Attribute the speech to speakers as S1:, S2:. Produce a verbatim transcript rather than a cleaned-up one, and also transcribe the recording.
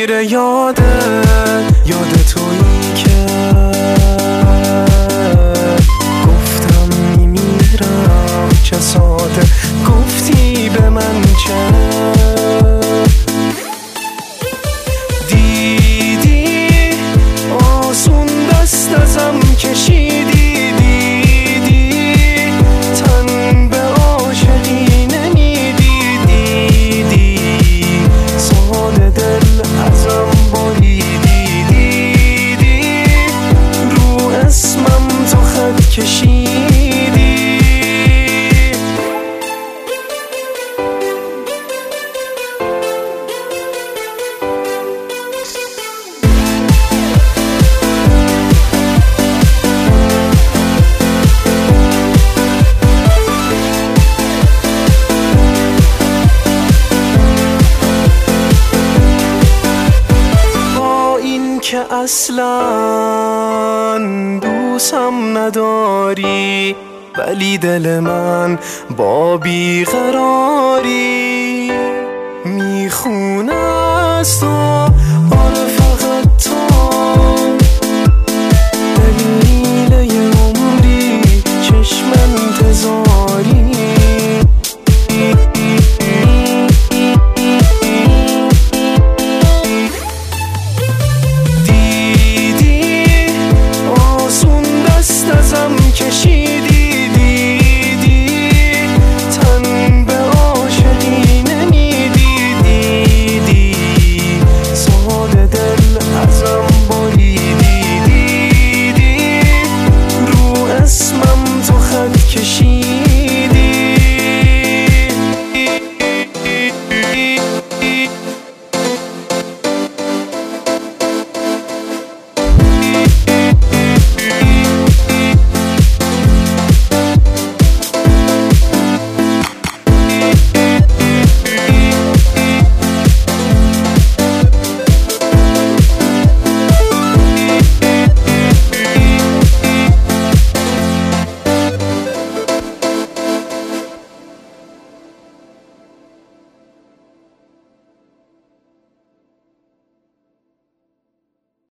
S1: میره یادت، یاد تویی که گفتم میمیرم، چه ساده گفتی به من چه دیدی آسون دست ازم کشیدی، دیدی تن به عاشقی نمیدی، دیدی ساده دل ازم بریدی، دیدی رو اسمم تو خط کشیدی. که اصلا دوستم نداری، ولی دل من با بیقراری میخونه از تو.